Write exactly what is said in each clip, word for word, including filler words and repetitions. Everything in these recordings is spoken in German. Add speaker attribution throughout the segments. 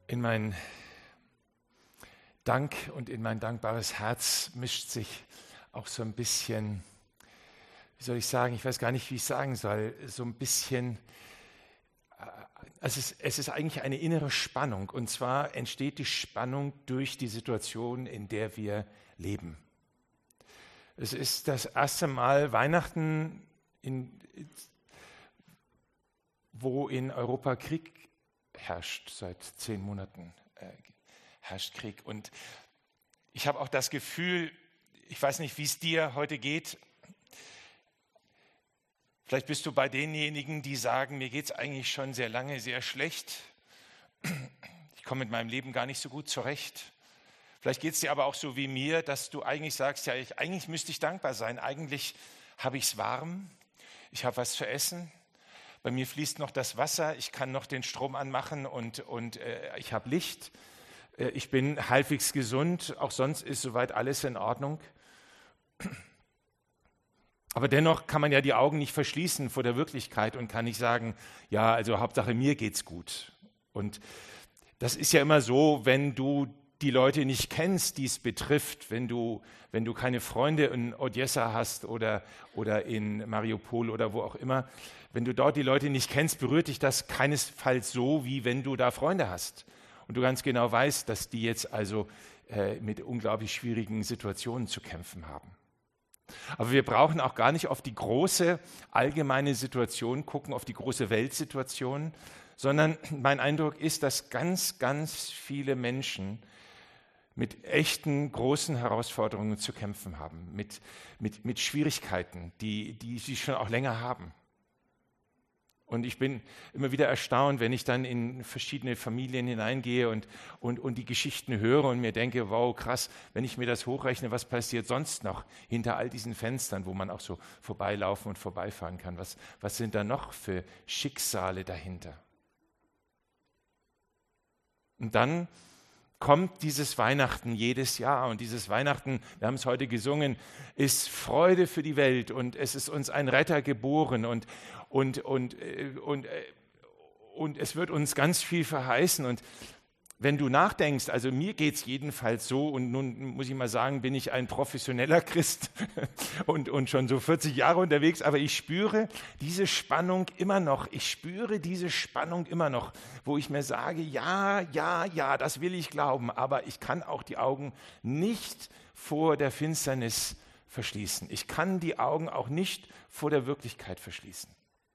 Speaker 1: In mein Dank und in mein dankbares Herz mischt sich auch so ein bisschen, wie soll ich sagen, ich weiß gar nicht, wie ich sagen soll, so ein bisschen, also es, es ist eigentlich eine innere Spannung. Und zwar entsteht die Spannung durch die Situation, in der wir leben. Es ist das erste Mal Weihnachten, in, wo in Europa Krieg herrscht. Seit zehn Monaten äh, herrscht Krieg. Und ich habe auch das Gefühl, ich weiß nicht, wie es dir heute geht. Vielleicht bist du bei denjenigen, die sagen, mir geht es eigentlich schon sehr lange sehr schlecht. Ich komme mit meinem Leben gar nicht so gut zurecht. Vielleicht geht es dir aber auch so wie mir, dass du eigentlich sagst, ja, ich, eigentlich müsste ich dankbar sein. Eigentlich habe ich es warm, ich habe was zu essen. Bei mir fließt noch das Wasser, ich kann noch den Strom anmachen und, und äh, ich habe Licht. Äh, ich bin halbwegs gesund, auch sonst ist soweit alles in Ordnung. Aber dennoch kann man ja die Augen nicht verschließen vor der Wirklichkeit und kann nicht sagen, ja, also Hauptsache mir geht's gut. Und das ist ja immer so, wenn du die Leute nicht kennst, die es betrifft, wenn du, wenn du keine Freunde in Odessa hast oder, oder in Mariupol oder wo auch immer, wenn du dort die Leute nicht kennst, berührt dich das keinesfalls so, wie wenn du da Freunde hast. Und du ganz genau weißt, dass die jetzt also äh, mit unglaublich schwierigen Situationen zu kämpfen haben. Aber wir brauchen auch gar nicht auf die große allgemeine Situation gucken, auf die große Weltsituation, sondern mein Eindruck ist, dass ganz, ganz viele Menschen mit echten großen Herausforderungen zu kämpfen haben, mit, mit, mit Schwierigkeiten, die, die sie schon auch länger haben. Und ich bin immer wieder erstaunt, wenn ich dann in verschiedene Familien hineingehe und, und, und die Geschichten höre und mir denke, wow, krass, wenn ich mir das hochrechne, was passiert sonst noch hinter all diesen Fenstern, wo man auch so vorbeilaufen und vorbeifahren kann? Was, was sind da noch für Schicksale dahinter? Und dann kommt dieses Weihnachten jedes Jahr und dieses Weihnachten, wir haben es heute gesungen, ist Freude für die Welt und es ist uns ein Retter geboren und, und, und, und, und es wird uns ganz viel verheißen. Und wenn du nachdenkst, also mir geht es jedenfalls so und nun muss ich mal sagen, bin ich ein professioneller Christ und, und schon so vierzig Jahre unterwegs, aber ich spüre diese Spannung immer noch, ich spüre diese Spannung immer noch, wo ich mir sage, ja, ja, ja, das will ich glauben, aber ich kann auch die Augen nicht vor der Finsternis verschließen. Ich kann die Augen auch nicht vor der Wirklichkeit verschließen.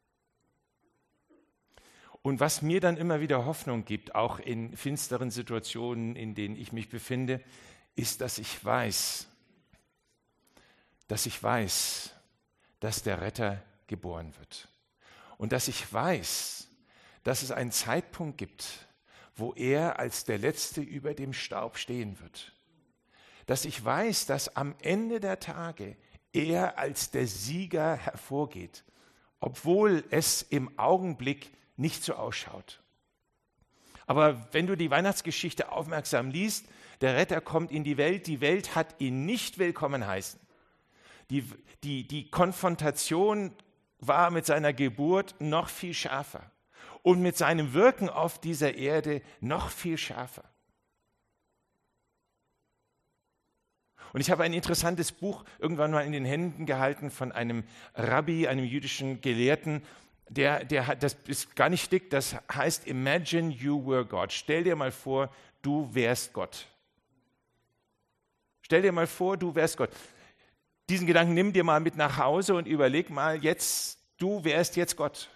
Speaker 1: Und was mir dann immer wieder Hoffnung gibt, auch in finsteren Situationen, in denen ich mich befinde, ist, dass ich weiß, dass ich weiß, dass der Retter geboren wird. Und dass ich weiß, dass es einen Zeitpunkt gibt, wo er als der Letzte über dem Staub stehen wird. Dass ich weiß, dass am Ende der Tage er als der Sieger hervorgeht, obwohl es im Augenblick nicht so ausschaut. Aber wenn du die Weihnachtsgeschichte aufmerksam liest, der Retter kommt in die Welt, die Welt hat ihn nicht willkommen heißen. Die, die, die Konfrontation war mit seiner Geburt noch viel schärfer und mit seinem Wirken auf dieser Erde noch viel schärfer. Und ich habe ein interessantes Buch irgendwann mal in den Händen gehalten von einem Rabbi, einem jüdischen Gelehrten, Der, der hat, das ist gar nicht dick, das heißt Imagine you were God. Stell dir mal vor, du wärst Gott. Stell dir mal vor, du wärst Gott. Diesen Gedanken nimm dir mal mit nach Hause und überleg mal jetzt, du wärst jetzt Gott.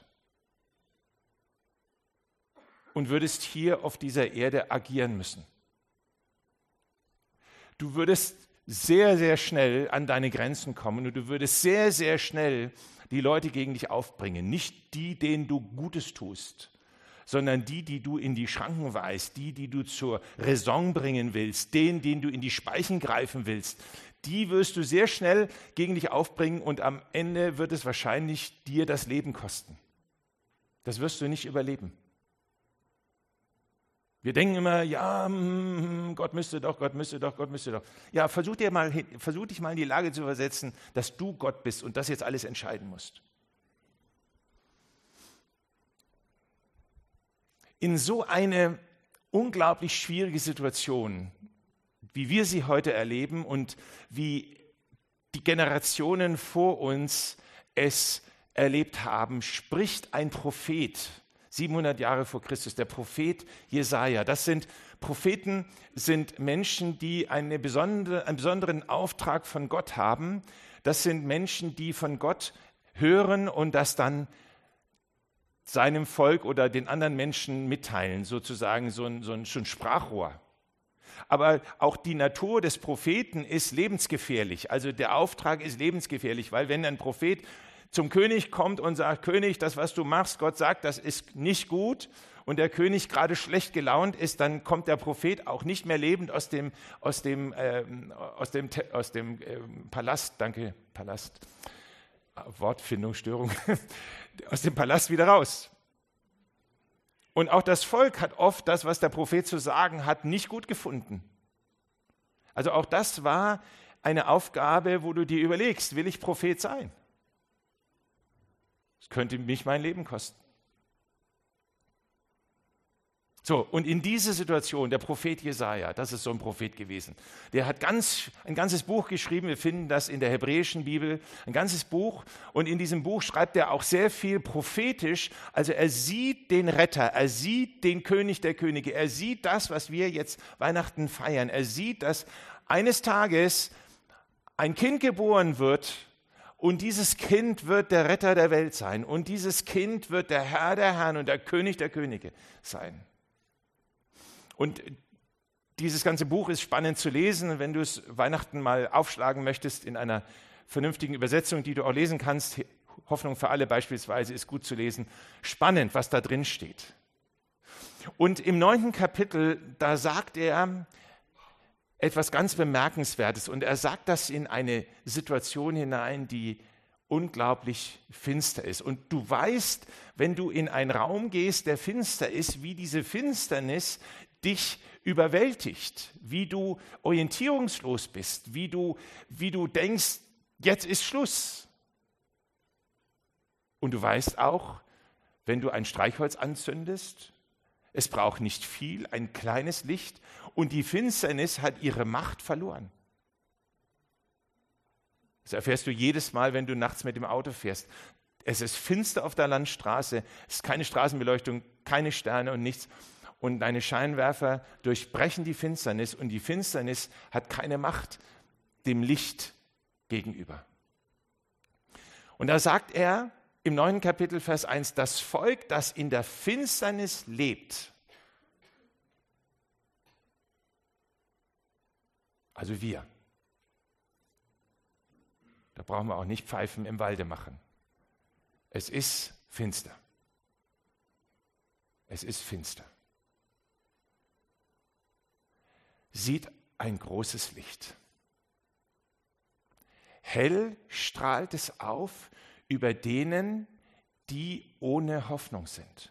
Speaker 1: Und würdest hier auf dieser Erde agieren müssen. Du würdest sehr, sehr schnell an deine Grenzen kommen und du würdest sehr, sehr schnell die Leute gegen dich aufbringen. Nicht die, denen du Gutes tust, sondern die, die du in die Schranken weist, die, die du zur Raison bringen willst, denen, denen du in die Speichen greifen willst. Die wirst du sehr schnell gegen dich aufbringen und am Ende wird es wahrscheinlich dir das Leben kosten. Das wirst du nicht überleben. Wir denken immer, ja, Gott müsste doch, Gott müsste doch, Gott müsste doch. Ja, versuch, dir mal, versuch dich mal in die Lage zu versetzen, dass du Gott bist und das jetzt alles entscheiden musst. In so eine unglaublich schwierige Situation, wie wir sie heute erleben und wie die Generationen vor uns es erlebt haben, spricht ein Prophet, siebenhundert Jahre vor Christus, der Prophet Jesaja. Das sind Propheten, sind Menschen, die eine besondere, einen besonderen Auftrag von Gott haben. Das sind Menschen, die von Gott hören und das dann seinem Volk oder den anderen Menschen mitteilen, sozusagen so ein, so ein, so ein Sprachrohr. Aber auch die Natur des Propheten ist lebensgefährlich. Also der Auftrag ist lebensgefährlich, weil wenn ein Prophet zum König kommt und sagt, König, das, was du machst, Gott sagt, das ist nicht gut, und der König gerade schlecht gelaunt ist, dann kommt der Prophet auch nicht mehr lebend aus dem, aus dem, ähm, aus dem, aus dem ähm, Palast, danke, Palast, Wortfindungsstörung, aus dem Palast wieder raus. Und auch das Volk hat oft das, was der Prophet zu sagen hat, nicht gut gefunden. Also auch das war eine Aufgabe, wo du dir überlegst, will ich Prophet sein? Das könnte mich mein Leben kosten. So, und in diese Situation, der Prophet Jesaja, das ist so ein Prophet gewesen, der hat ganz, ein ganzes Buch geschrieben, wir finden das in der hebräischen Bibel, ein ganzes Buch, und in diesem Buch schreibt er auch sehr viel prophetisch, also er sieht den Retter, er sieht den König der Könige, er sieht das, was wir jetzt Weihnachten feiern, er sieht, dass eines Tages ein Kind geboren wird, und dieses Kind wird der Retter der Welt sein, und dieses Kind wird der Herr der Herren und der König der Könige sein. Und dieses ganze Buch ist spannend zu lesen, wenn du es Weihnachten mal aufschlagen möchtest in einer vernünftigen Übersetzung, die du auch lesen kannst. Hoffnung für alle beispielsweise ist gut zu lesen. Spannend, was da drin steht. Und im neunten Kapitel, da sagt er etwas ganz Bemerkenswertes. Und er sagt das in eine Situation hinein, die unglaublich finster ist. Und du weißt, wenn du in einen Raum gehst, der finster ist, wie diese Finsternis dich überwältigt, wie du orientierungslos bist, wie du, wie du denkst, jetzt ist Schluss. Und du weißt auch, wenn du ein Streichholz anzündest, es braucht nicht viel, ein kleines Licht, und die Finsternis hat ihre Macht verloren. Das erfährst du jedes Mal, wenn du nachts mit dem Auto fährst. Es ist finster auf der Landstraße, es ist keine Straßenbeleuchtung, keine Sterne und nichts. Und deine Scheinwerfer durchbrechen die Finsternis, und die Finsternis hat keine Macht dem Licht gegenüber. Und da sagt er im neunten Kapitel, Vers eins, das Volk, das in der Finsternis lebt, also wir, da brauchen wir auch nicht Pfeifen im Walde machen. Es ist finster. Es ist finster. Sieht ein großes Licht. Hell strahlt es auf über denen, die ohne Hoffnung sind.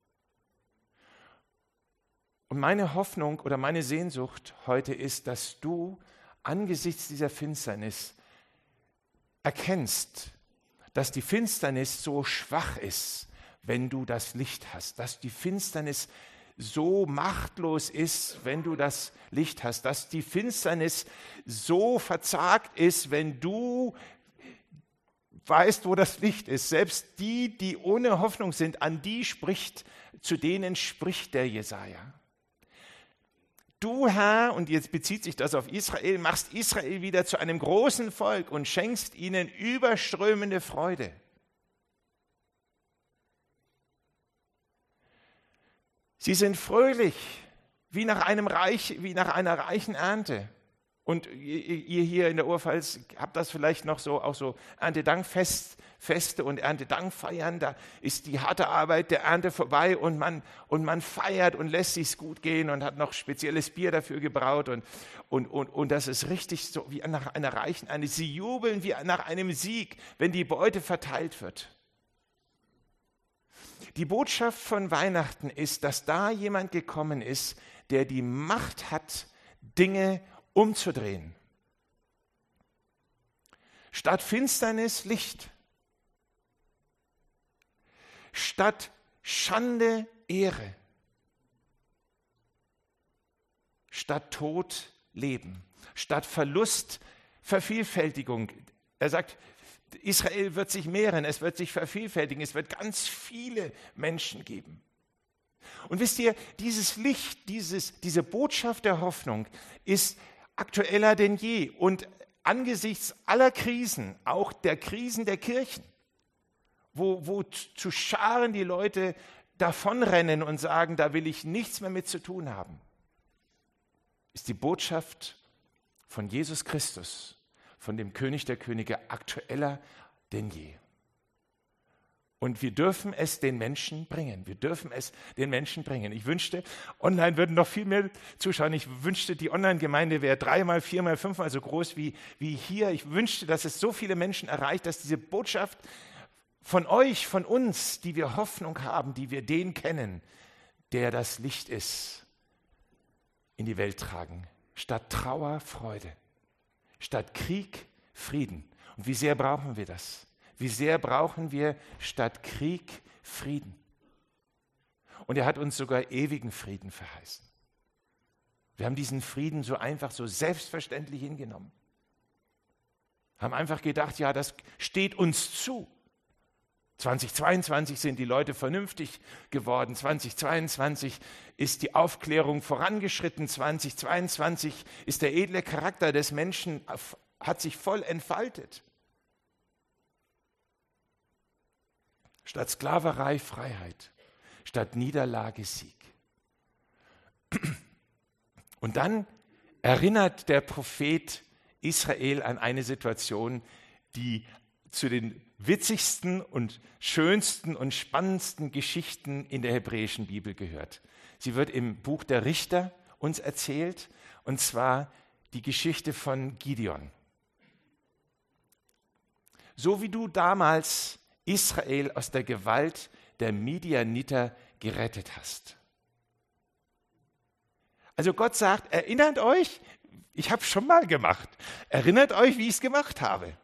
Speaker 1: Und meine Hoffnung oder meine Sehnsucht heute ist, dass du angesichts dieser Finsternis erkennst, dass die Finsternis so schwach ist, wenn du das Licht hast, dass die Finsternis so machtlos ist, wenn du das Licht hast, dass die Finsternis so verzagt ist, wenn du weißt, wo das Licht ist. Selbst die, die ohne Hoffnung sind, an die spricht, zu denen spricht der Jesaja. Du, Herr, und jetzt bezieht sich das auf Israel, machst Israel wieder zu einem großen Volk und schenkst ihnen überströmende Freude. Sie sind fröhlich, wie nach, einem Reich, wie nach einer reichen Ernte. Und ihr hier in der Urpfalz habt das vielleicht noch so, auch so Erntedankfeste und Erntedankfeiern. Da ist die harte Arbeit der Ernte vorbei, und man, und man feiert und lässt sich's gut gehen und hat noch spezielles Bier dafür gebraut. Und, und, und, und das ist richtig so wie nach einer reichen Ernte. Sie jubeln wie nach einem Sieg, wenn die Beute verteilt wird. Die Botschaft von Weihnachten ist, dass da jemand gekommen ist, der die Macht hat, Dinge umzudrehen. Statt Finsternis Licht. Statt Schande Ehre. statt Tod Leben, statt Verlust Vervielfältigung. Er sagt, Israel wird sich mehren, es wird sich vervielfältigen, es wird ganz viele Menschen geben. Und wisst ihr, dieses Licht, dieses, diese Botschaft der Hoffnung ist aktueller denn je. Und angesichts aller Krisen, auch der Krisen der Kirchen, wo, wo zu Scharen die Leute davonrennen und sagen, da will ich nichts mehr mit zu tun haben, ist die Botschaft von Jesus Christus, von dem König der Könige, aktueller denn je. Und wir dürfen es den Menschen bringen. Wir dürfen es den Menschen bringen. Ich wünschte, online würden noch viel mehr zuschauen. Ich wünschte, die Online-Gemeinde wäre dreimal, viermal, fünfmal so groß wie, wie hier. Ich wünschte, dass es so viele Menschen erreicht, dass diese Botschaft von euch, von uns, die wir Hoffnung haben, die wir den kennen, der das Licht ist, in die Welt tragen. Statt Trauer, Freude. Statt Krieg, Frieden. Und wie sehr brauchen wir das? Wie sehr brauchen wir statt Krieg Frieden? Und er hat uns sogar ewigen Frieden verheißen. Wir haben diesen Frieden so einfach, so selbstverständlich hingenommen. Haben einfach gedacht, ja, das steht uns zu. zweitausendzweiundzwanzig sind die Leute vernünftig geworden. zweitausendzweiundzwanzig ist die Aufklärung vorangeschritten. zweitausendzweiundzwanzig ist der edle Charakter des Menschen, hat sich voll entfaltet. Statt Sklaverei Freiheit, statt Niederlage Sieg. Und dann erinnert der Prophet Israel an eine Situation, die zu den witzigsten und schönsten und spannendsten Geschichten in der hebräischen Bibel gehört. Sie wird im Buch der Richter uns erzählt, und zwar die Geschichte von Gideon. So wie du damals Israel aus der Gewalt der Midianiter gerettet hast. Also Gott sagt, erinnert euch, ich habe es schon mal gemacht. Erinnert euch, wie ich es gemacht habe.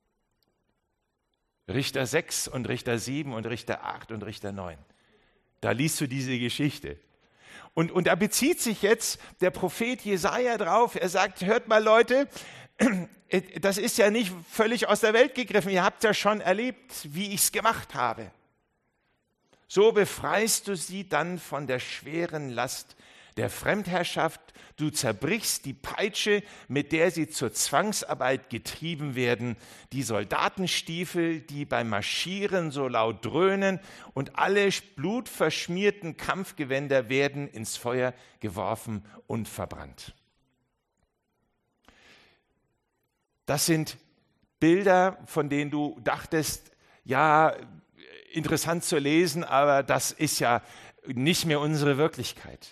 Speaker 1: Richter sechs und Richter sieben und Richter acht und Richter neun. Da liest du diese Geschichte. Und, und da bezieht sich jetzt der Prophet Jesaja drauf. Er sagt, hört mal Leute, das ist ja nicht völlig aus der Welt gegriffen. Ihr habt ja schon erlebt, wie ich es gemacht habe. So befreist du sie dann von der schweren Last der Fremdherrschaft. Du zerbrichst die Peitsche, mit der sie zur Zwangsarbeit getrieben werden, die Soldatenstiefel, die beim Marschieren so laut dröhnen, und alle blutverschmierten Kampfgewänder werden ins Feuer geworfen und verbrannt. Das sind Bilder, von denen du dachtest, ja, interessant zu lesen, aber das ist ja nicht mehr unsere Wirklichkeit.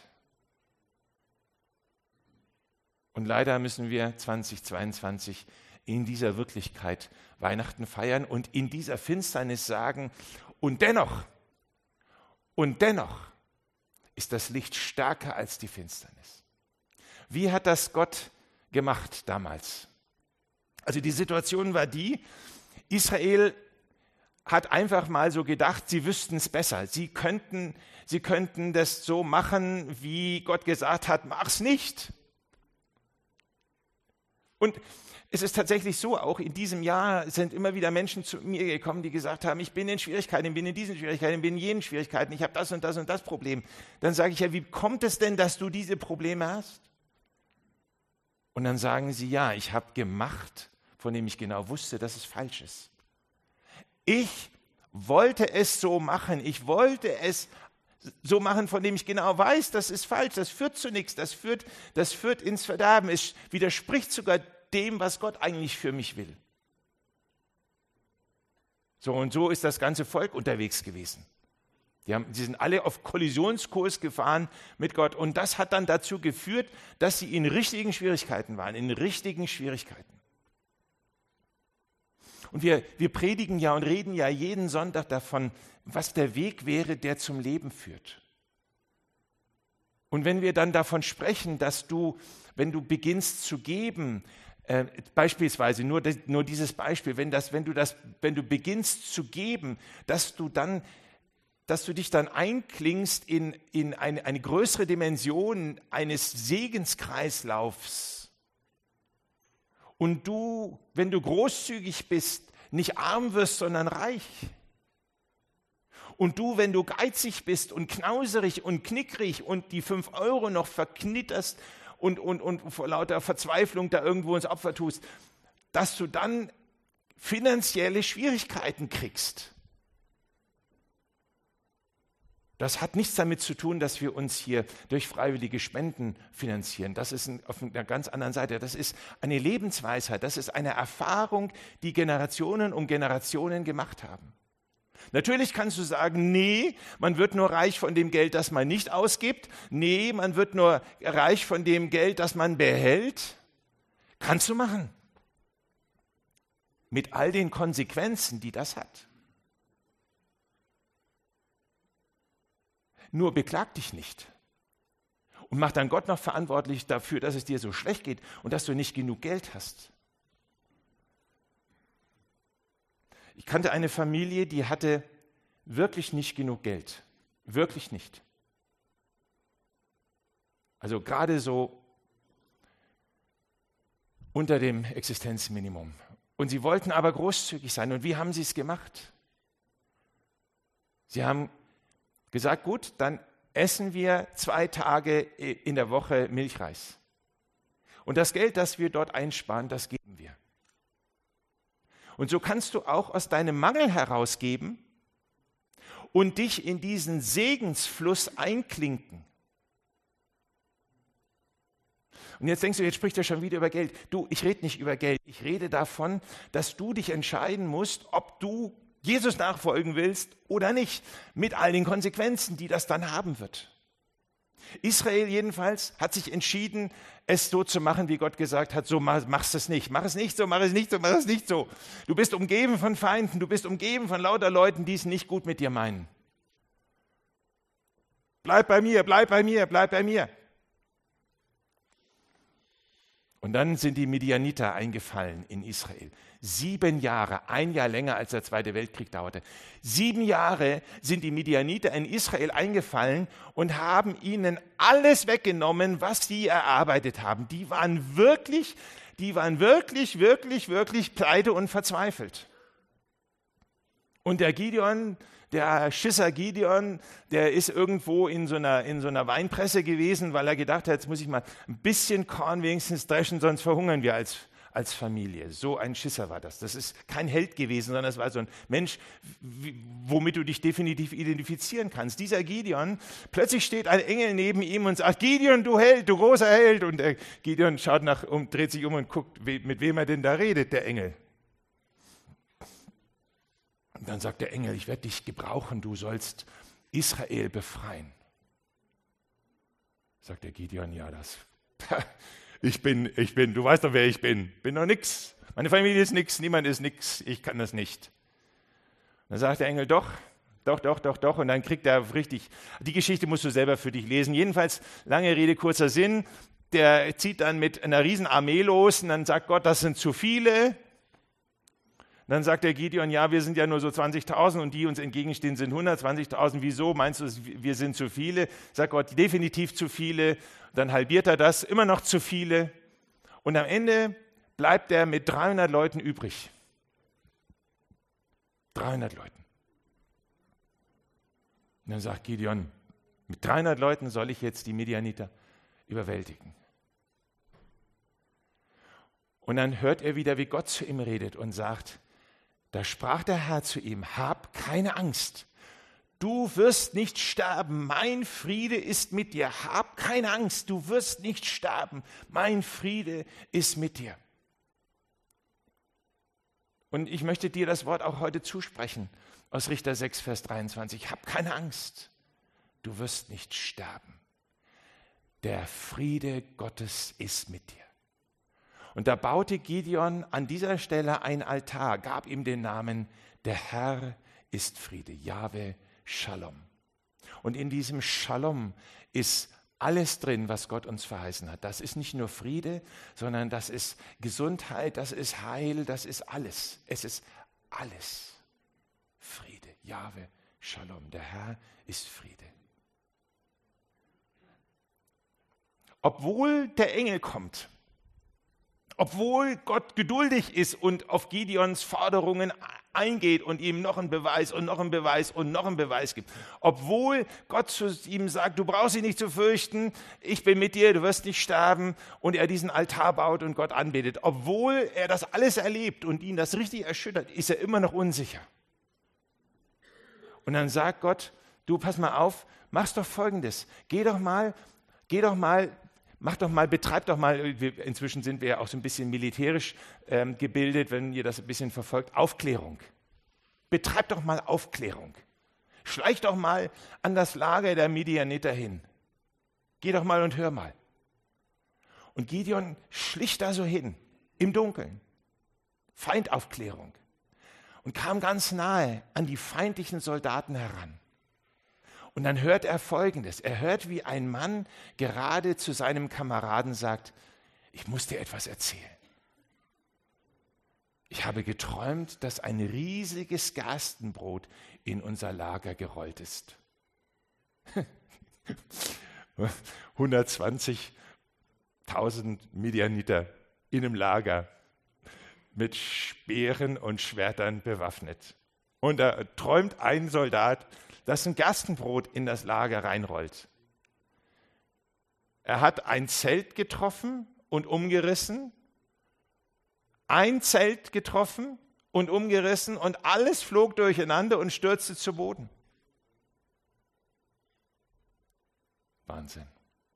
Speaker 1: Und leider müssen wir zweitausendzweiundzwanzig in dieser Wirklichkeit Weihnachten feiern und in dieser Finsternis sagen, und dennoch, und dennoch ist das Licht stärker als die Finsternis. Wie hat das Gott gemacht damals? Also die Situation war die, Israel hat einfach mal so gedacht, sie wüssten es besser. Sie könnten, sie könnten das so machen, wie Gott gesagt hat, mach's nicht. Und es ist tatsächlich so, auch in diesem Jahr sind immer wieder Menschen zu mir gekommen, die gesagt haben, ich bin in Schwierigkeiten, ich bin in diesen Schwierigkeiten, ich bin in jenen Schwierigkeiten, ich habe das und das und das Problem. Dann sage ich ja, wie kommt es denn, dass du diese Probleme hast? Und dann sagen sie, ja, ich habe gemacht, von dem ich genau wusste, dass es falsch ist. Ich wollte es so machen, ich wollte es so machen, von dem ich genau weiß, das ist falsch, das führt zu nichts, das führt, das führt ins Verderben, es widerspricht sogar dem, was Gott eigentlich für mich will. So und so ist das ganze Volk unterwegs gewesen. Die, haben, die sind alle auf Kollisionskurs gefahren mit Gott, und das hat dann dazu geführt, dass sie in richtigen Schwierigkeiten waren, in richtigen Schwierigkeiten. Und wir, wir predigen ja und reden ja jeden Sonntag davon, was der Weg wäre, der zum Leben führt. Und wenn wir dann davon sprechen, dass du, wenn du beginnst zu geben, äh, beispielsweise nur, das, nur dieses Beispiel, wenn, das, wenn, du das, wenn du beginnst zu geben, dass du dann dass du dich dann einklingst in, in eine, eine größere Dimension eines Segenskreislaufs. Und du, wenn du großzügig bist, nicht arm wirst, sondern reich. Und du, wenn du geizig bist und knauserig und knickrig und die fünf Euro noch verknitterst und, und, und vor lauter Verzweiflung da irgendwo ins Opfer tust, dass du dann finanzielle Schwierigkeiten kriegst. Das hat nichts damit zu tun, dass wir uns hier durch freiwillige Spenden finanzieren. Das ist ein, auf einer ganz anderen Seite. Das ist eine Lebensweisheit. Das ist eine Erfahrung, die Generationen um Generationen gemacht haben. Natürlich kannst du sagen, nee, man wird nur reich von dem Geld, das man nicht ausgibt. Nee, man wird nur reich von dem Geld, das man behält. Kannst du machen. Mit all den Konsequenzen, die das hat. Nur beklag dich nicht und mach dann Gott noch verantwortlich dafür, dass es dir so schlecht geht und dass du nicht genug Geld hast. Ich kannte eine Familie, die hatte wirklich nicht genug Geld. Wirklich nicht. Also gerade so unter dem Existenzminimum. Und sie wollten aber großzügig sein. Und wie haben sie es gemacht? Sie haben gesagt, gut, dann essen wir zwei Tage in der Woche Milchreis. Und das Geld, das wir dort einsparen, das geben wir. Und so kannst du auch aus deinem Mangel herausgeben und dich in diesen Segensfluss einklinken. Und jetzt denkst du, jetzt spricht er schon wieder über Geld. Du, ich rede nicht über Geld. Ich rede davon, dass du dich entscheiden musst, ob du Jesus nachfolgen willst oder nicht, mit all den Konsequenzen, die das dann haben wird. Israel jedenfalls hat sich entschieden, es so zu machen, wie Gott gesagt hat, so machst du es nicht, mach es nicht so, mach es nicht so, mach es nicht so. Du bist umgeben von Feinden, du bist umgeben von lauter Leuten, die es nicht gut mit dir meinen. Bleib bei mir, bleib bei mir, bleib bei mir. Und dann sind die Midianiter eingefallen in Israel. Sieben Jahre, ein Jahr länger als der Zweite Weltkrieg dauerte. Sieben Jahre sind die Midianiter in Israel eingefallen und haben ihnen alles weggenommen, was sie erarbeitet haben. Die waren wirklich, die waren wirklich, wirklich, wirklich pleite und verzweifelt. Und der Gideon, der Schisser Gideon, der ist irgendwo in so einer, in so einer Weinpresse gewesen, weil er gedacht hat, jetzt muss ich mal ein bisschen Korn wenigstens dreschen, sonst verhungern wir als, als Familie. So ein Schisser war das. Das ist kein Held gewesen, sondern es war so ein Mensch, womit du dich definitiv identifizieren kannst. Dieser Gideon, plötzlich steht ein Engel neben ihm und sagt, Gideon, du Held, du großer Held. Und der Gideon schaut nach, um, dreht sich um und guckt, mit wem er denn da redet, der Engel. Und dann sagt der Engel, ich werde dich gebrauchen, du sollst Israel befreien. Sagt der Gideon, ja, das, ich bin, ich bin, du weißt doch, wer ich bin, bin doch nix. Meine Familie ist nix, niemand ist nix, ich kann das nicht. Dann sagt der Engel, doch, doch, doch, doch, doch. Und dann kriegt er richtig, die Geschichte musst du selber für dich lesen. Jedenfalls, lange Rede, kurzer Sinn, der zieht dann mit einer riesen Armee los und dann sagt Gott, das sind zu viele. Dann sagt der Gideon, ja, wir sind ja nur so zwanzigtausend und die uns entgegenstehen sind hundertzwanzigtausend. Wieso? Meinst du, wir sind zu viele? Sagt Gott, definitiv zu viele. Dann halbiert er das, immer noch zu viele. Und am Ende bleibt er mit dreihundert Leuten übrig. dreihundert Leuten. Und dann sagt Gideon, mit dreihundert Leuten soll ich jetzt die Midianiter überwältigen. Und dann hört er wieder, wie Gott zu ihm redet und sagt, da sprach der Herr zu ihm, hab keine Angst, du wirst nicht sterben, mein Friede ist mit dir. Hab keine Angst, du wirst nicht sterben, mein Friede ist mit dir. Und ich möchte dir das Wort auch heute zusprechen, aus Richter sechs, Vers dreiundzwanzig. Hab keine Angst, du wirst nicht sterben. Der Friede Gottes ist mit dir. Und da baute Gideon an dieser Stelle ein Altar, gab ihm den Namen, der Herr ist Friede, Jahwe Shalom. Und in diesem Shalom ist alles drin, was Gott uns verheißen hat. Das ist nicht nur Friede, sondern das ist Gesundheit, das ist Heil, das ist alles. Es ist alles Friede, Jahwe Shalom, der Herr ist Friede. Obwohl der Engel kommt, obwohl Gott geduldig ist und auf Gideons Forderungen eingeht und ihm noch einen Beweis und noch einen Beweis und noch einen Beweis gibt, obwohl Gott zu ihm sagt, du brauchst dich nicht zu fürchten, ich bin mit dir, du wirst nicht sterben, und er diesen Altar baut und Gott anbetet, obwohl er das alles erlebt und ihn das richtig erschüttert, ist er immer noch unsicher. Und dann sagt Gott, du pass mal auf, mach's doch Folgendes, geh doch mal, geh doch mal, Mach doch mal, betreib doch mal, inzwischen sind wir ja auch so ein bisschen militärisch ähm, gebildet, wenn ihr das ein bisschen verfolgt, Aufklärung. Betreib doch mal Aufklärung. Schleich doch mal an das Lager der Midianiter hin. Geh doch mal und hör mal. Und Gideon schlich da so hin, im Dunkeln. Feindaufklärung. Und kam ganz nahe an die feindlichen Soldaten heran. Und dann hört er Folgendes. Er hört, wie ein Mann gerade zu seinem Kameraden sagt, ich muss dir etwas erzählen. Ich habe geträumt, dass ein riesiges Gerstenbrot in unser Lager gerollt ist. hundertzwanzigtausend Midianiter in einem Lager mit Speeren und Schwertern bewaffnet. Und da träumt ein Soldat, dass ein Gerstenbrot in das Lager reinrollt. Er hat ein Zelt getroffen und umgerissen, ein Zelt getroffen und umgerissen und alles flog durcheinander und stürzte zu Boden. Wahnsinn.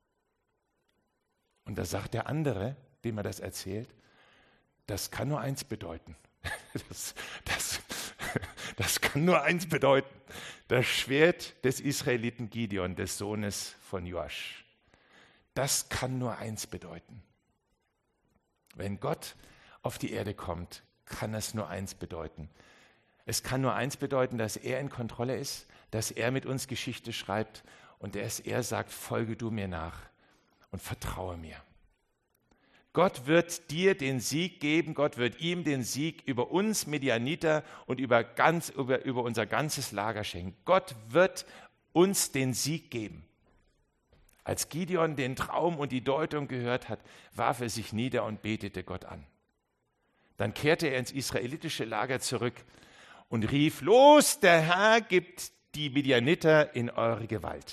Speaker 1: Und da sagt der andere, dem er das erzählt, das kann nur eins bedeuten. Das, das, das kann nur eins bedeuten. Das Schwert des Israeliten Gideon, des Sohnes von Joasch. Das kann nur eins bedeuten. Wenn Gott auf die Erde kommt, kann es nur eins bedeuten. Es kann nur eins bedeuten, dass er in Kontrolle ist, dass er mit uns Geschichte schreibt und dass er sagt, folge du mir nach und vertraue mir. Gott wird dir den Sieg geben, Gott wird ihm den Sieg über uns Midianiter und über, ganz, über, über unser ganzes Lager schenken. Gott wird uns den Sieg geben. Als Gideon den Traum und die Deutung gehört hat, warf er sich nieder und betete Gott an. Dann kehrte er ins israelitische Lager zurück und rief, los, der Herr gibt die Midianiter in eure Gewalt.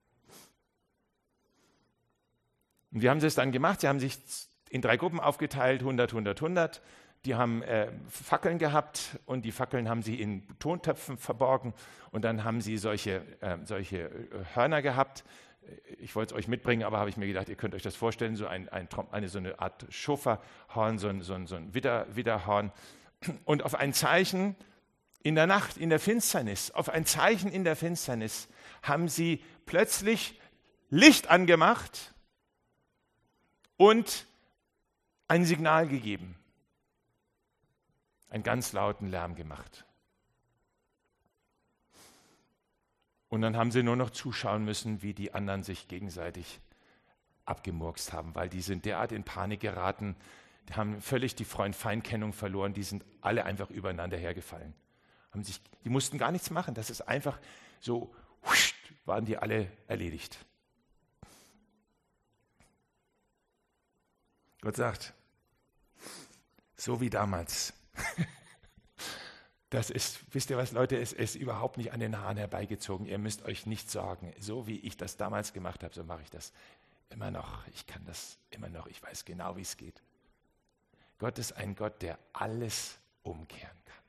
Speaker 1: Und wie haben sie es dann gemacht? Sie haben sich in drei Gruppen aufgeteilt, hundert, hundert, hundert. Die haben äh, Fackeln gehabt und die Fackeln haben sie in Tontöpfen verborgen und dann haben sie solche, äh, solche Hörner gehabt. Ich wollte es euch mitbringen, aber habe ich mir gedacht, ihr könnt euch das vorstellen, so ein, ein, eine, so eine Art Schofahorn, so ein, so ein, so ein Widder, Widderhorn. Und auf ein Zeichen in der Nacht, in der Finsternis, auf ein Zeichen in der Finsternis haben sie plötzlich Licht angemacht und ein Signal gegeben, einen ganz lauten Lärm gemacht. Und dann haben sie nur noch zuschauen müssen, wie die anderen sich gegenseitig abgemurkst haben, weil die sind derart in Panik geraten, die haben völlig die Freund-Feind-Kennung verloren, die sind alle einfach übereinander hergefallen. Haben sich, die mussten gar nichts machen, das ist einfach so, huscht, waren die alle erledigt. Gott sagt, so wie damals. Das ist, wisst ihr was, Leute, es ist überhaupt nicht an den Haaren herbeigezogen. Ihr müsst euch nicht sorgen. So wie ich das damals gemacht habe, so mache ich das immer noch. Ich kann das immer noch. Ich weiß genau, wie es geht. Gott ist ein Gott, der alles umkehren kann.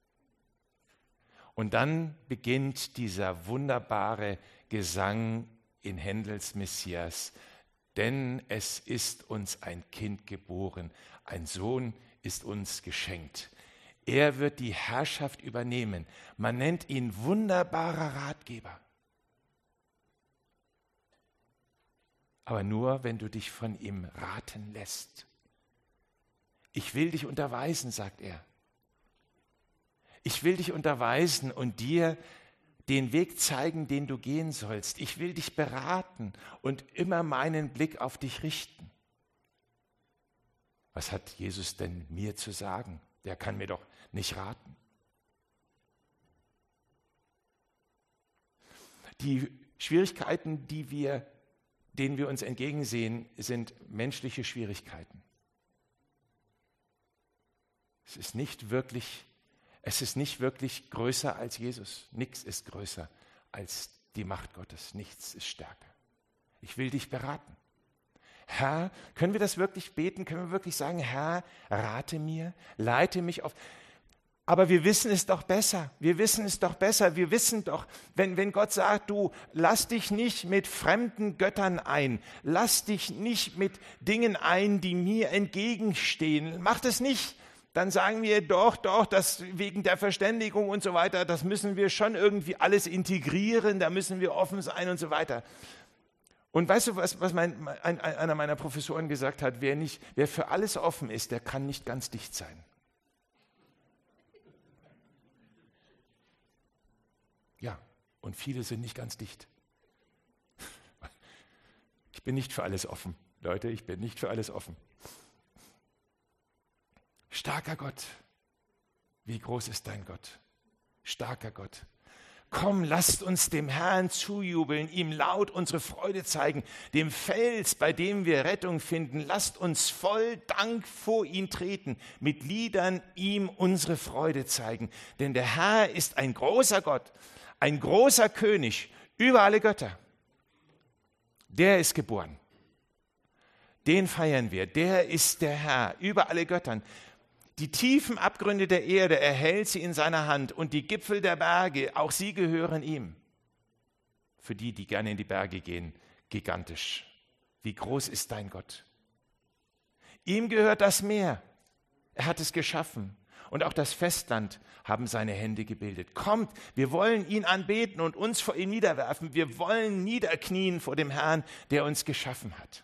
Speaker 1: Und dann beginnt dieser wunderbare Gesang in Händels Messias. Denn es ist uns ein Kind geboren, ein Sohn ist uns geschenkt. Er wird die Herrschaft übernehmen. Man nennt ihn wunderbarer Ratgeber. Aber nur, wenn du dich von ihm raten lässt. Ich will dich unterweisen, sagt er. Ich will dich unterweisen und dir den Weg zeigen, den du gehen sollst. Ich will dich beraten und immer meinen Blick auf dich richten. Was hat Jesus denn mir zu sagen? Der kann mir doch nicht raten. Die Schwierigkeiten, die wir, denen wir uns entgegensehen, sind menschliche Schwierigkeiten. Es ist nicht wirklich, es ist nicht wirklich größer als Jesus. Nichts ist größer als die Macht Gottes. Nichts ist stärker. Ich will dich beraten. Herr, können wir das wirklich beten? Können wir wirklich sagen, Herr, rate mir, leite mich auf. Aber wir wissen es doch besser. Wir wissen es doch besser. Wir wissen doch, wenn, wenn Gott sagt, du, lass dich nicht mit fremden Göttern ein. Lass dich nicht mit Dingen ein, die mir entgegenstehen. Mach das nicht. Dann sagen wir doch, doch, das wegen der Verständigung und so weiter, das müssen wir schon irgendwie alles integrieren, da müssen wir offen sein und so weiter. Und weißt du, was, was mein, ein, einer meiner Professoren gesagt hat, wer, nicht, wer für alles offen ist, der kann nicht ganz dicht sein. Ja, und viele sind nicht ganz dicht. Ich bin nicht für alles offen, Leute, ich bin nicht für alles offen. Starker Gott, wie groß ist dein Gott? Starker Gott. Komm, lasst uns dem Herrn zujubeln, ihm laut unsere Freude zeigen, dem Fels, bei dem wir Rettung finden. Lasst uns voll Dank vor ihn treten, mit Liedern ihm unsere Freude zeigen. Denn der Herr ist ein großer Gott, ein großer König über alle Götter. Der ist geboren. Den feiern wir. Der ist der Herr über alle Göttern. Die tiefen Abgründe der Erde erhält sie in seiner Hand und die Gipfel der Berge, auch sie gehören ihm. Für die, die gerne in die Berge gehen, gigantisch. Wie groß ist dein Gott? Ihm gehört das Meer. Er hat es geschaffen. Und auch das Festland haben seine Hände gebildet. Kommt, wir wollen ihn anbeten und uns vor ihm niederwerfen. Wir wollen niederknien vor dem Herrn, der uns geschaffen hat.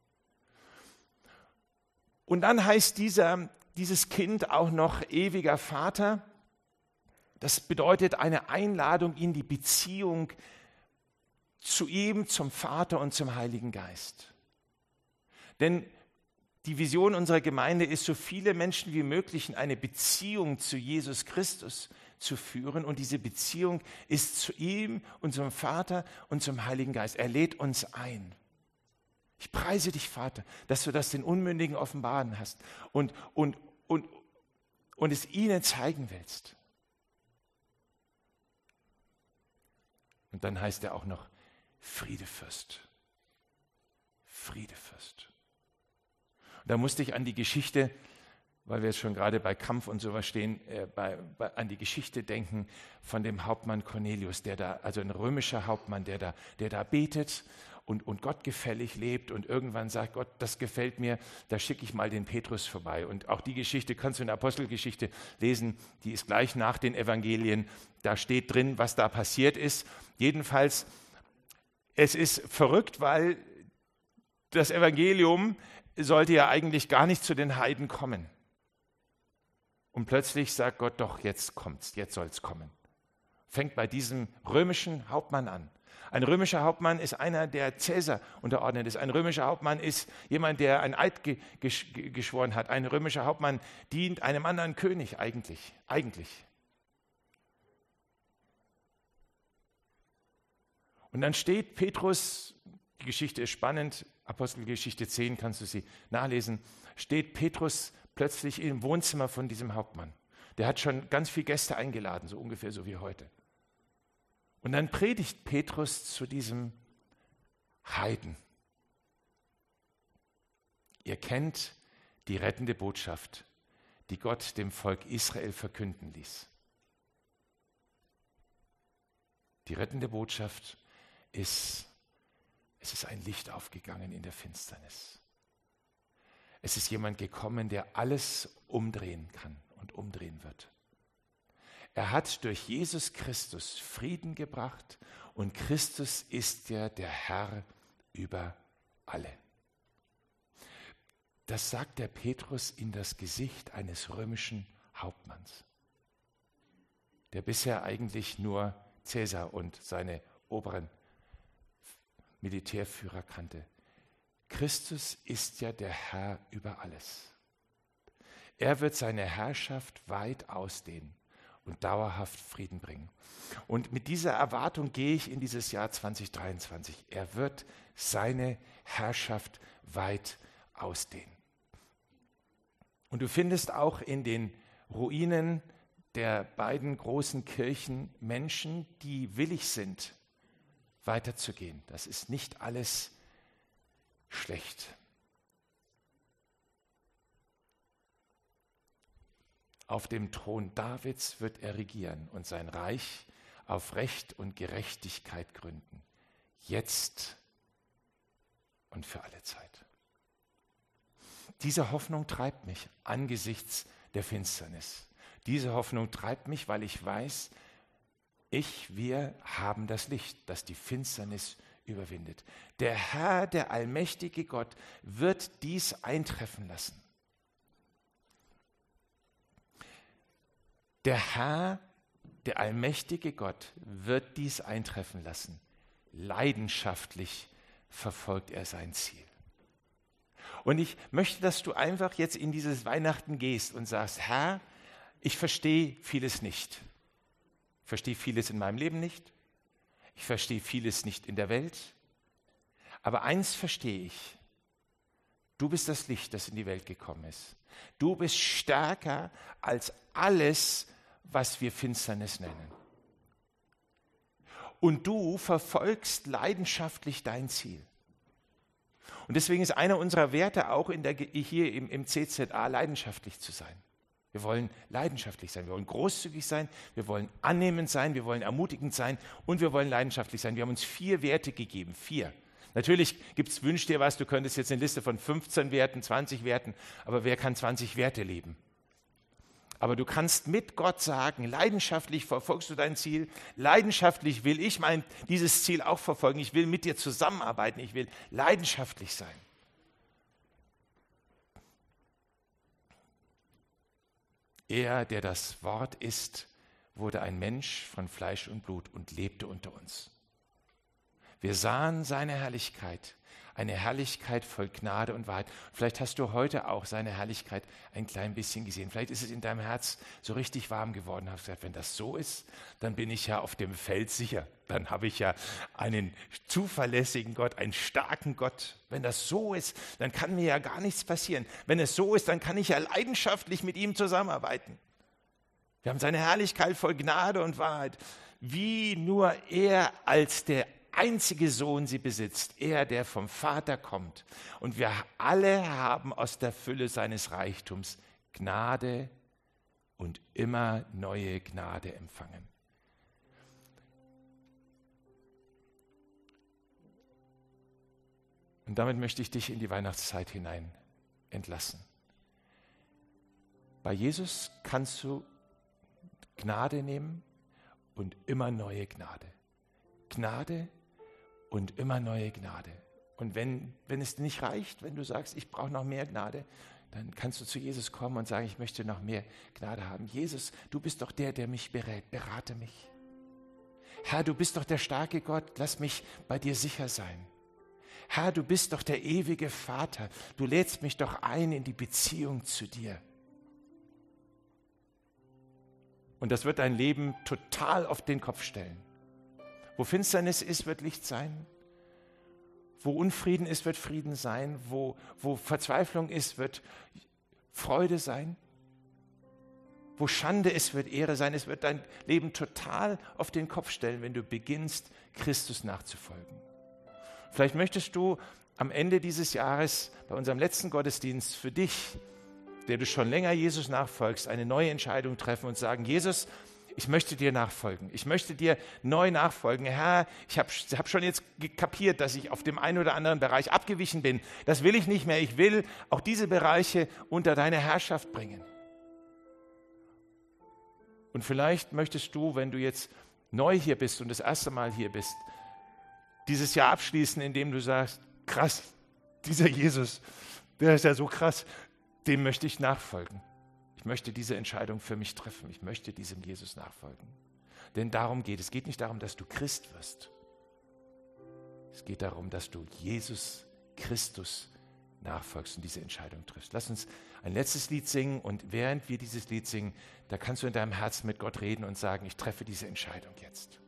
Speaker 1: Und dann heißt dieser Dieses Kind auch noch ewiger Vater. Das bedeutet eine Einladung in die Beziehung zu ihm, zum Vater und zum Heiligen Geist. Denn die Vision unserer Gemeinde ist, so viele Menschen wie möglich in eine Beziehung zu Jesus Christus zu führen. Und diese Beziehung ist zu ihm und zum Vater und zum Heiligen Geist. Er lädt uns ein. Ich preise dich, Vater, dass du das den Unmündigen offenbaren hast und, und, und, und es ihnen zeigen willst. Und dann heißt er auch noch Friedefürst. Friedefürst. Und da musste ich an die Geschichte, weil wir jetzt schon gerade bei Kampf und sowas stehen, äh, bei, bei, an die Geschichte denken von dem Hauptmann Cornelius, der da, also ein römischer Hauptmann, der da, der da betet und, und Gott gefällig lebt und irgendwann sagt, Gott, das gefällt mir, da schicke ich mal den Petrus vorbei. Und auch die Geschichte kannst du in der Apostelgeschichte lesen, die ist gleich nach den Evangelien, da steht drin, was da passiert ist. Jedenfalls, es ist verrückt, weil das Evangelium sollte ja eigentlich gar nicht zu den Heiden kommen. Und plötzlich sagt Gott, doch, jetzt kommt's, jetzt soll's kommen. Fängt bei diesem römischen Hauptmann an. Ein römischer Hauptmann ist einer, der Cäsar unterordnet ist. Ein römischer Hauptmann ist jemand, der ein Eid ge- gesch- geschworen hat. Ein römischer Hauptmann dient einem anderen König eigentlich. Eigentlich. Und dann steht Petrus, die Geschichte ist spannend, Apostelgeschichte zehn, kannst du sie nachlesen, steht Petrus plötzlich im Wohnzimmer von diesem Hauptmann. Der hat schon ganz viele Gäste eingeladen, so ungefähr so wie heute. Und dann predigt Petrus zu diesem Heiden. Ihr kennt die rettende Botschaft, die Gott dem Volk Israel verkünden ließ. Die rettende Botschaft ist, es ist ein Licht aufgegangen in der Finsternis. Es ist jemand gekommen, der alles umdrehen kann und umdrehen wird. Er hat durch Jesus Christus Frieden gebracht und Christus ist ja der Herr über alle. Das sagt der Petrus in das Gesicht eines römischen Hauptmanns, der bisher eigentlich nur Cäsar und seine oberen Militärführer kannte. Christus ist ja der Herr über alles. Er wird seine Herrschaft weit ausdehnen. und dauerhaft Frieden bringen. Und mit dieser Erwartung gehe ich in dieses Jahr zwanzig dreiundzwanzig. Er wird seine Herrschaft weit ausdehnen. Und du findest auch in den Ruinen der beiden großen Kirchen Menschen, die willig sind, weiterzugehen. Das ist nicht alles schlecht. Auf dem Thron Davids wird er regieren und sein Reich auf Recht und Gerechtigkeit gründen. Jetzt und für alle Zeit. Diese Hoffnung treibt mich angesichts der Finsternis. Diese Hoffnung treibt mich, weil ich weiß, ich, wir haben das Licht, das die Finsternis überwindet. Der Herr, der allmächtige Gott, wird dies eintreffen lassen. Der Herr, der allmächtige Gott, wird dies eintreffen lassen. Leidenschaftlich verfolgt er sein Ziel. Und ich möchte, dass du einfach jetzt in dieses Weihnachten gehst und sagst, Herr, ich verstehe vieles nicht. Ich verstehe vieles in meinem Leben nicht. Ich verstehe vieles nicht in der Welt. Aber eins verstehe ich. Du bist das Licht, das in die Welt gekommen ist. Du bist stärker als alles, was wir Finsternis nennen. Und du verfolgst leidenschaftlich dein Ziel. Und deswegen ist einer unserer Werte auch in der, hier im, im C Z A leidenschaftlich zu sein. Wir wollen leidenschaftlich sein, wir wollen großzügig sein, wir wollen annehmend sein, wir wollen ermutigend sein und wir wollen leidenschaftlich sein. Wir haben uns vier Werte gegeben, vier. Natürlich gibt es, wünsch dir was, du könntest jetzt eine Liste von fünfzehn Werten, zwanzig Werten, aber wer kann zwanzig Werte leben? Aber du kannst mit Gott sagen, leidenschaftlich verfolgst du dein Ziel, leidenschaftlich will ich mein, dieses Ziel auch verfolgen, ich will mit dir zusammenarbeiten, ich will leidenschaftlich sein. Er, der das Wort ist, wurde ein Mensch von Fleisch und Blut und lebte unter uns. Wir sahen seine Herrlichkeit, eine Herrlichkeit voll Gnade und Wahrheit. Vielleicht hast du heute auch seine Herrlichkeit ein klein bisschen gesehen. Vielleicht ist es in deinem Herz so richtig warm geworden. Hast gesagt, wenn das so ist, dann bin ich ja auf dem Feld sicher. Dann habe ich ja einen zuverlässigen Gott, einen starken Gott. Wenn das so ist, dann kann mir ja gar nichts passieren. Wenn es so ist, dann kann ich ja leidenschaftlich mit ihm zusammenarbeiten. Wir haben seine Herrlichkeit voll Gnade und Wahrheit, wie nur er als der einzige Sohn sie besitzt, er, der vom Vater kommt. Und wir alle haben aus der Fülle seines Reichtums Gnade und immer neue Gnade empfangen. Und damit möchte ich dich in die Weihnachtszeit hinein entlassen. Bei Jesus kannst du Gnade nehmen und immer neue Gnade. Gnade und immer neue Gnade. Und wenn, wenn es nicht reicht, wenn du sagst, ich brauche noch mehr Gnade, dann kannst du zu Jesus kommen und sagen, ich möchte noch mehr Gnade haben. Jesus, du bist doch der, der mich berät. Berate mich. Herr, du bist doch der starke Gott. Lass mich bei dir sicher sein. Herr, du bist doch der ewige Vater. Du lädst mich doch ein in die Beziehung zu dir. Und das wird dein Leben total auf den Kopf stellen. Wo Finsternis ist, wird Licht sein. Wo Unfrieden ist, wird Frieden sein. Wo, wo Verzweiflung ist, wird Freude sein. Wo Schande ist, wird Ehre sein. Es wird dein Leben total auf den Kopf stellen, wenn du beginnst, Christus nachzufolgen. Vielleicht möchtest du am Ende dieses Jahres bei unserem letzten Gottesdienst für dich, der du schon länger Jesus nachfolgst, eine neue Entscheidung treffen und sagen, Jesus, ich möchte dir nachfolgen. Ich möchte dir neu nachfolgen. Herr, ich habe hab schon jetzt kapiert, dass ich auf dem einen oder anderen Bereich abgewichen bin. Das will ich nicht mehr. Ich will auch diese Bereiche unter deine Herrschaft bringen. Und vielleicht möchtest du, wenn du jetzt neu hier bist und das erste Mal hier bist, dieses Jahr abschließen, indem du sagst, krass, dieser Jesus, der ist ja so krass, dem möchte ich nachfolgen. Ich möchte diese Entscheidung für mich treffen. Ich möchte diesem Jesus nachfolgen. Denn darum geht es. Es geht nicht darum, dass du Christ wirst. Es geht darum, dass du Jesus Christus nachfolgst und diese Entscheidung triffst. Lass uns ein letztes Lied singen und während wir dieses Lied singen, da kannst du in deinem Herzen mit Gott reden und sagen, ich treffe diese Entscheidung jetzt.